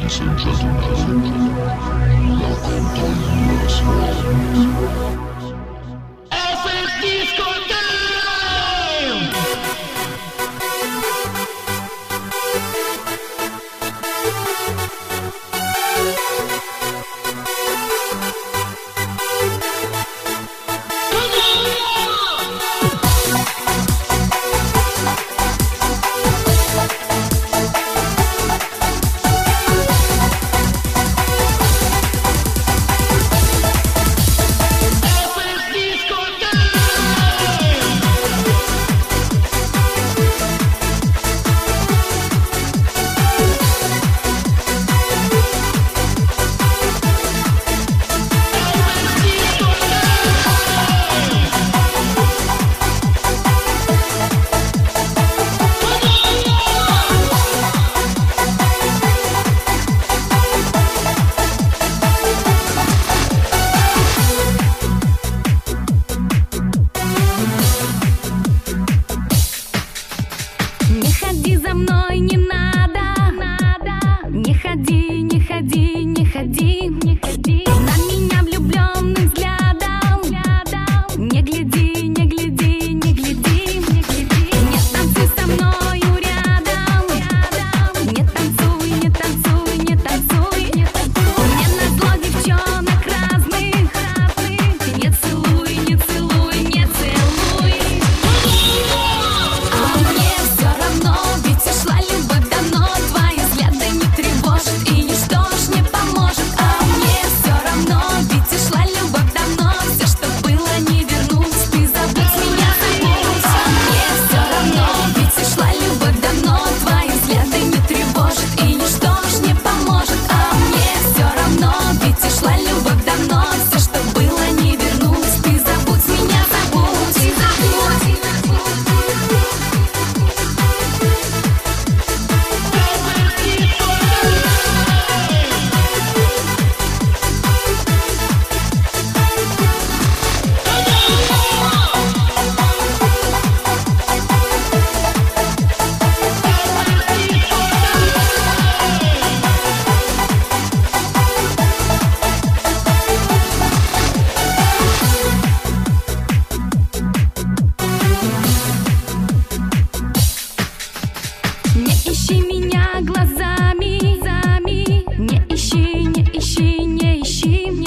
Ladies and gentlemen, welcome to US World. Не ходи за мной, не надо, не ходи, не ходи, не ходи, не ходи. На меня влюбленным взглядом не гляди, не гляди, не гляди, не гляди. Не танцуй со мною рядом, не танцуй, не танцуй, не танцуй, не танцуй. Мне назло девчонок разных, не целуй, не целуй, не целуй. А мне все равно, ведь ушла любовь давно. Твои взгляды не тревожат, и ничто ж не поможет. А мне все равно, ведь ушла любовь давно. Все, что было, не вернуть, ты забудь меня, забудь. А мне все равно, ведь ушла любовь давно. Твои взгляды не тревожат, и ничто ж не поможет. А мне все равно, ведь ушла любовь давно. Все, что было, не вернуть, ты забудь меня, забудь, забудь. Не ищи меня глазами, не ищи, не ищи, не ищи.